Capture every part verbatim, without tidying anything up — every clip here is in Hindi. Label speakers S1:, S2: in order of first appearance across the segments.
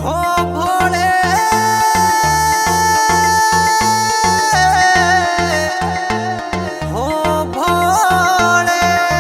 S1: हो भोले हो भोले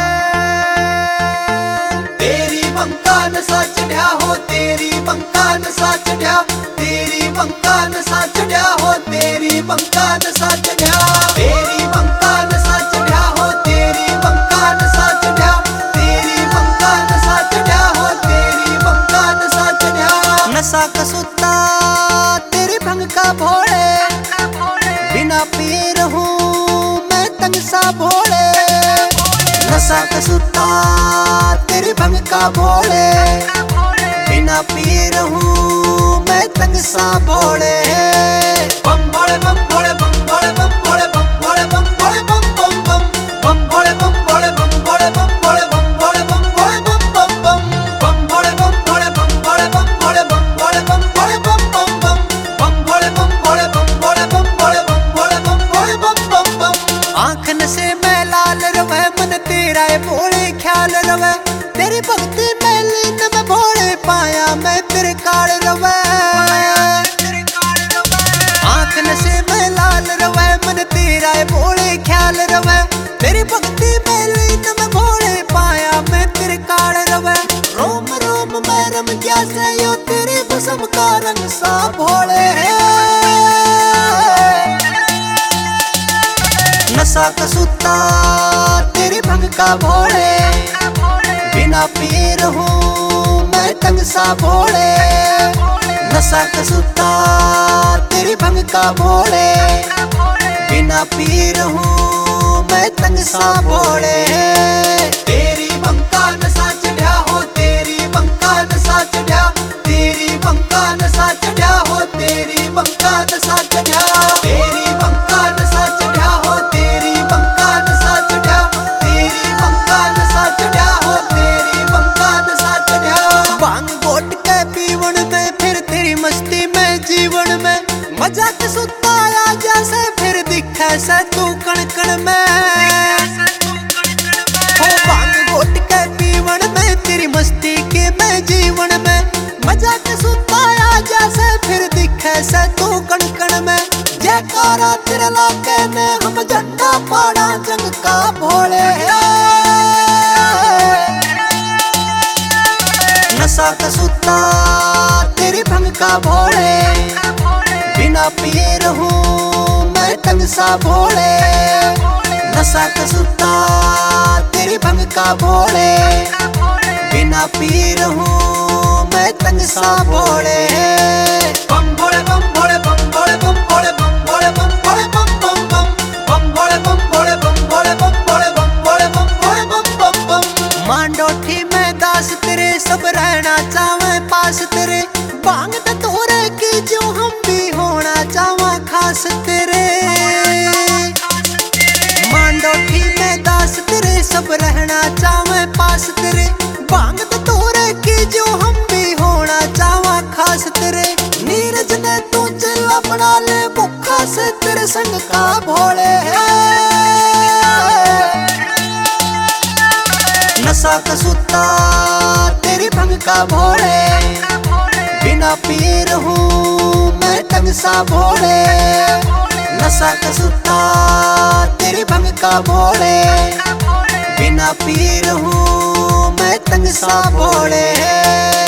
S1: तेरी बंका नशा चढ़िया हो तेरी बंका नशा चढ़िया तेरी बंका नशा चढ़िया हो तेरी बंका नशा चढ़िया तेरी बंका नशा चढ़िया हो तेरी बंका नशा चढ़िया तेरी बंका नशा चढ़िया हो तेरी बंका नशा चढ़िया नशा कसूता तेरी भंग का भोले बिना पिए रहूं मैं तंग सा भोले नशा कसूता तेरी भंग का भोले बिना पिए रहूं मैं तंग सा भोले बम भोले बम भोले बम भोले बम भोले बम भोले बम भोले बम बम बम बम भोले बम भोले बम भोले बम भोले बम भोले बम भोले बम बम बम बम भोले बम भोले बम भोले बम भोले बम भोले बम भोले बम बम बम बम भोले बम भोले बम भोले बम भोले बम भोले बम भोले बम बम बम आँख नशे में लाल रवे मन तेरा है भोले ख्याल रवे तेरी भक्ति में लीन में भोले पाया मैं तेरे काल रवे आँख नशे में लाल रवे मन तेरा है भोले ख्याल रवे तेरी भक्ति में लीन में भोले पाया मैं तेरे काल रवे रोम रोम में रम गया से यो तेरी भस्म का रंग सा भोले नशा कसूता तेरी भंग का भोले बिना पिए रहूं मैं तंग सा भोले नशा कसूता तेरी भंग का भोले बिना पिए रहूं मैं तंग सा भोले तेरी बंका नशा चढ़िया हो तेरी बंका नशा चढ़िया तेरी बंका नशा चढ़िया हो तेरी बंका नशा चढ़िया तेरी बंका नशा चढ़िया हो तेरी बंका नशा चढ़िया तेरी बंका नशा चढ़िया हो तेरी बंका नशा चढ़िया भांग घोट के पीवन में फिर तेरी मस्ती में जीवन में मजा के सुता आ जैसे फिर दिखे से तू कण कण में हो भांग घोट के पीवन में तेरी मस्ती के में जीवन में मजा के सुता आ जैसे फिर दिखे से तू कण कण में जयकारा तेरे लाके में हम झंडा पाड़ा जंग का भोले नशा कसूता तेरी भंग का भोले बिना पिए रहूं मैं तंग सा भोले नशा कसूता तेरी भंग का भोले बिना पिए रहूं मैं तंग सा भोले बम भोले बम भोले बम भोले बम भोले बम भोले बम भोले बम बम बम बम भोले बम भोले बम भोले बम भोले बम भोले बम भोले बम बम बम मांडोठी में दास तेरे सब रहना चावे पास तेरे भांग धतूरे की जो हम भी होना चावा खास तेरे मांडोठी में दास तेरे सब रहना चावे पास तेरे भांग धतूरे की जो हम भी होना चावा खास तेरे नीरज ने तू चला बना ले भूखा से तेरे संग का भोले नशा कसूता तेरी भंग का भोले बिना पिए रहूं मैं तंग सा भोले नशा कसूता तेरी भंग का भोले बिना पिए रहूं मैं तंग सा भोले